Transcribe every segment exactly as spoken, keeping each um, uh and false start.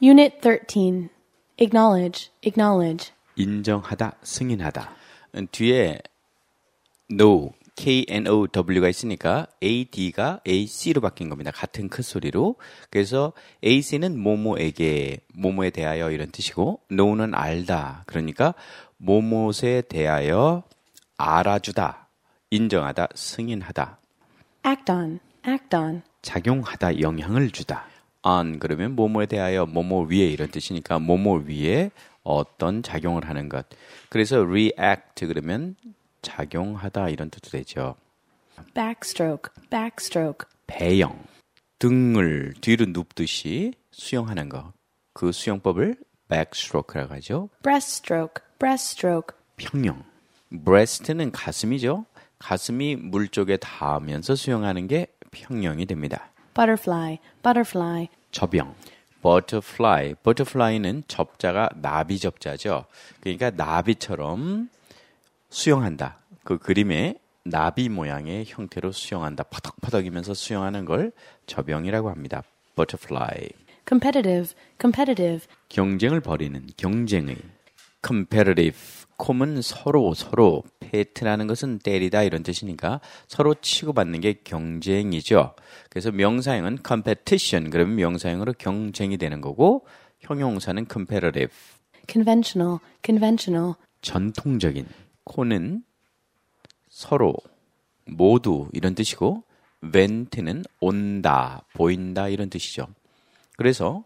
Unit thirteen. Acknowledge, acknowledge. 인정하다, 승인하다. 뒤에 know, K-N-O-W가 있으니까 A-D가 A-C로 바뀐 겁니다. 같은 큰 소리로. 그래서 A-C는 뭐뭐에게, 뭐뭐에 대하여 이런 뜻이고 know는 알다. 그러니까 뭐뭐에 대하여 알아주다, 인정하다, 승인하다. Act on, act on. 작용하다, 영향을 주다. on 그러면 뭐뭐에 대하여 뭐뭐 위에 이런 뜻이니까 뭐뭐 위에 어떤 작용을 하는 것. 그래서 react 그러면 작용하다 이런 뜻도 되죠. Backstroke, backstroke. 배영. 등을 뒤로 눕듯이 수영하는 거. 그 수영법을 backstroke라고 하죠. Breaststroke, breaststroke. 평영. breast는 가슴이죠. 가슴이 물 쪽에 닿으면서 수영하는 게 평영이 됩니다. Butterfly, butterfly. 접영. butterfly. butterfly는 접자가 나비 접자죠. 그러니까 나비처럼 수영한다. 그 그림에 나비 모양의 형태로 수영한다. 퍼덕퍼덕이면서 수영하는 걸 접영이라고 합니다. butterfly. Competitive, competitive. 경쟁을 벌이는, 경쟁의. competitive. 콤은 서로 서로, 페트라는 것은 때리다 이런 뜻이니까 서로 치고받는 게 경쟁이죠. 그래서 명사형은 competition 그러면 명사형으로 경쟁이 되는 거고 형용사는 competitive. Conventional, conventional. 전통적인. 코는 서로, 모두 이런 뜻이고 vent는 온다, 보인다 이런 뜻이죠. 그래서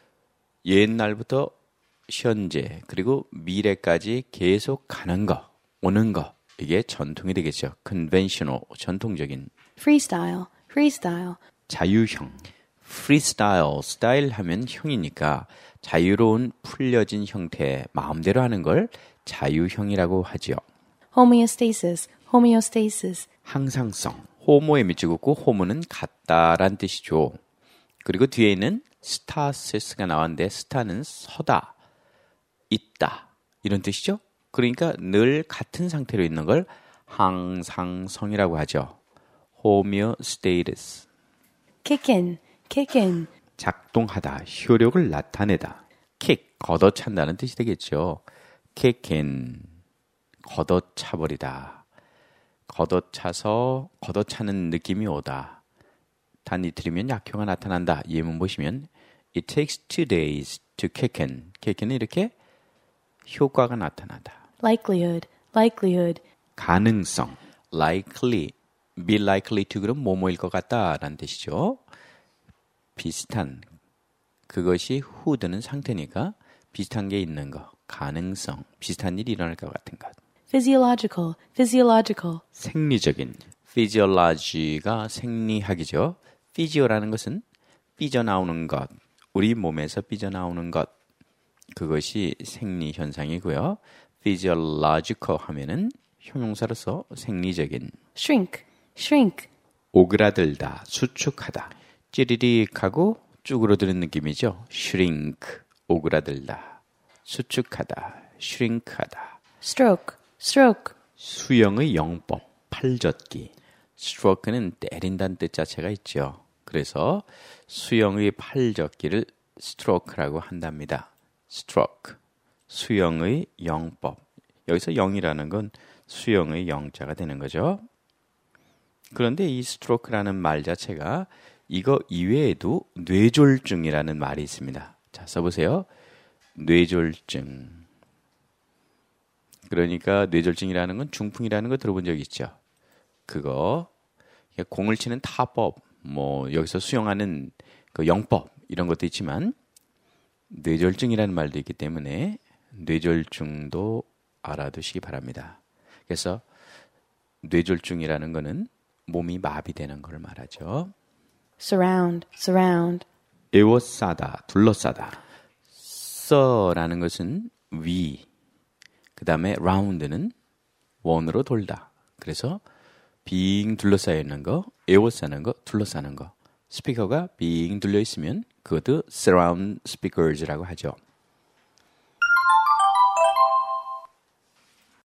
옛날부터 현재 그리고 미래까지 계속 가는 거, 오는 거 이게 전통이 되겠죠. conventional, 전통적인. Freestyle, freestyle. 자유형. freestyle, 스타일 하면 형이니까 자유로운 풀려진 형태, 마음대로 하는 걸 자유형이라고 하죠. Homeostasis, homeostasis. 항상성. 호모에 밑줄 긋고 호모는 같다란 뜻이죠. 그리고 뒤에 있는 status가 나왔는데 sta는 서다, 있다 이런 뜻이죠. 그러니까 늘 같은 상태로 있는 걸 항상성이라고 하죠. homeostasis. Kick in, kick in. 작동하다, 효력을 나타내다. kick, 걷어찬다는 뜻이 되겠죠. kick in, 걷어차버리다. 걷어차서 걷어차는 느낌이 오다. 단위 들이면 약효가 나타난다. 예문 보시면 It takes two days to kick in. kick in은 이렇게 효과가 나타나다. Likelihood, likelihood. 가능성. likely, be likely to 그럼 뭐뭐일 것 같다라는 뜻이죠. 비슷한, 그것이 who드는 상태니까 비슷한 게 있는 거. 가능성, 비슷한 일이 일어날 것 같은 것. Physiological, physiological. 생리적인. physiology가 생리학이죠. physio라는 것은 삐져나오는 것, 우리 몸에서 삐져나오는 것, 그것이 생리 현상이고요. physiological 하면은 형용사로서 생리적인. Shrink, shrink. 오그라들다, 수축하다. 찌리릭하고 쭈그러드는 느낌이죠. shrink, 오그라들다. 수축하다, shrink하다. Stroke, stroke. 수영의 영법, 팔젓기. stroke는 때린다는 뜻 자체가 있죠. 그래서 수영의 팔젓기를 stroke라고 한답니다. stroke, 수영의 영법. 여기서 영이라는 건 수영의 영자가 되는 거죠. 그런데 이 stroke라는 말 자체가 이거 이외에도 뇌졸중이라는 말이 있습니다. 자, 써보세요. 뇌졸중. 그러니까 뇌졸중이라는 건 중풍이라는 거 들어본 적 있죠. 그거 공을 치는 타법, 뭐 여기서 수영하는 그 영법 이런 것도 있지만 뇌졸중이라는 말도 있기 때문에 뇌졸중도 알아두시기 바랍니다. 그래서 뇌졸중이라는 거는 몸이 마비되는 걸 말하죠. Surround, surround. 에워싸다, 둘러싸다. 써라는 것은 위, 그 다음에 round는 원으로 돌다. 그래서 빙 둘러싸여 있는 거, 에워싸는 거, 둘러싸는 거. 스피커가 빙 둘려 있으면 그것도 surround speakers라고 하죠.